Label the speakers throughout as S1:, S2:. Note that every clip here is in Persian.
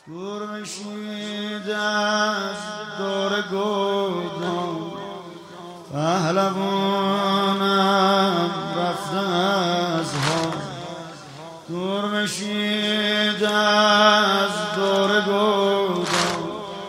S1: دور میشید از دور گودان پهلوانم رفته از ها. دور میشید از دور گودان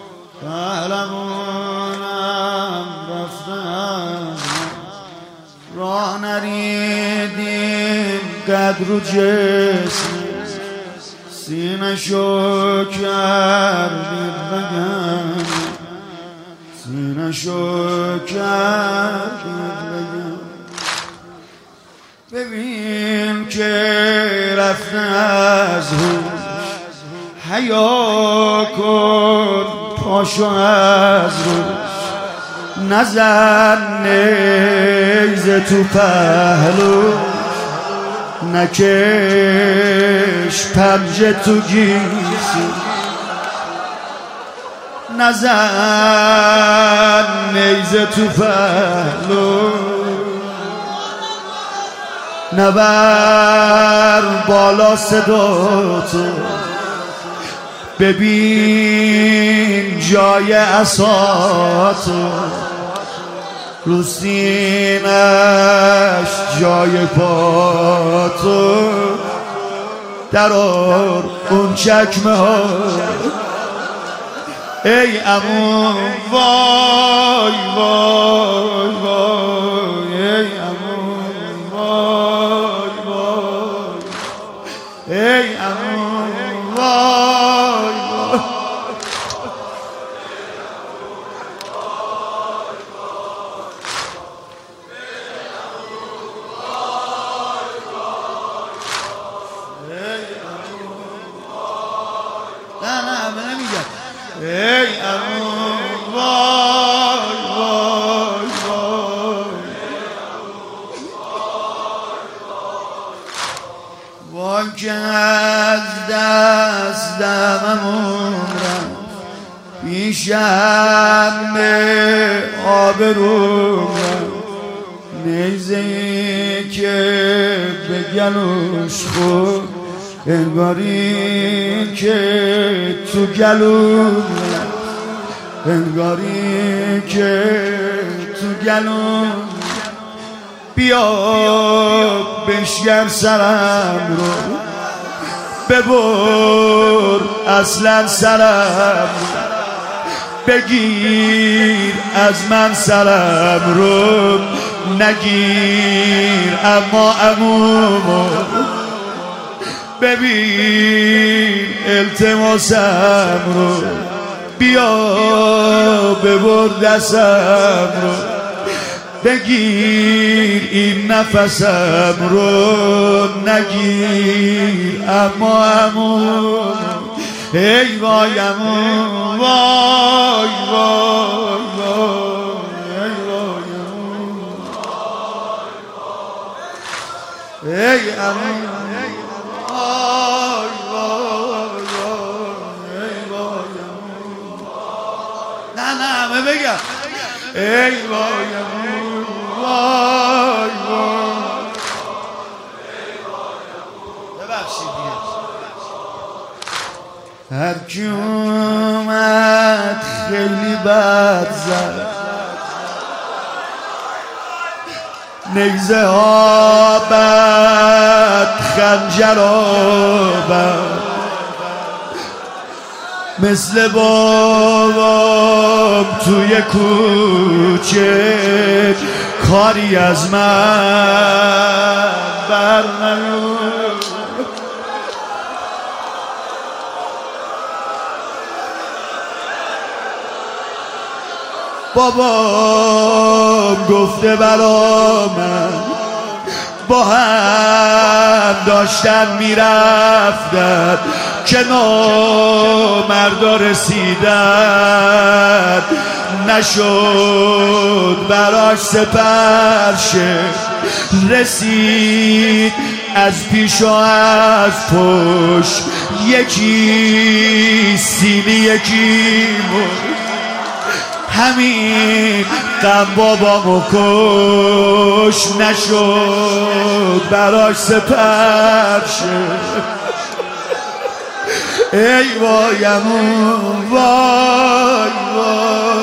S1: پهلوانم رفته از ها. راه نریدیم قدر و جسم سینه شو کردید بگم، سینه شو کردید بگم. ببین که رفته از هوش حیا کن پاشو از روش. نزن نیزه تو پهلو نکش پنجه تو گیسی. نزن نیزه تو پهلو نبر بالا صداتو. ببین جای عصاتو رو سینش جای پاتو. درار اون چکمه ها ای عمو وای وای وای. ای عمو وای وای. ای عمو وای وای. نه همه نمیگن. ای عمو وای وای وای. وای که از دستم رفت پیشم به آبروم رفت. نیزه‌ای که به گلوش خورد انگاری که تو گلوم، انگاری که تو گلوم. بیا بشکن سرم رو ببر اصلا سرم رو. بگیر از من سرم رو نگیر اما عمومو. ببین التماسم رو بیا ببر دستم رو. بگیر این نفسم رو نگیر اما عمو. ای وای عمو وای وای وای. ای وای عمو. ای عمو وای وای وای. ای وای عمو. نه همه بگم. ای وای عمو وای وای. ببخشید دیگه. هر کی اومد خیلی بد زد نیزه ها بد خنجر ها بد. مثل بابام توی کوچه کاری از من بر نیومد. بابام گفته برا من با هم داشتن میرفتن کنار مردا رسیدن. نشد براش سپر شه رسید از پیش و از پشت. یکی سیلی یکی مرد. همین غم بابامو کش. نشد براش سپر شه ای وایمون وای وای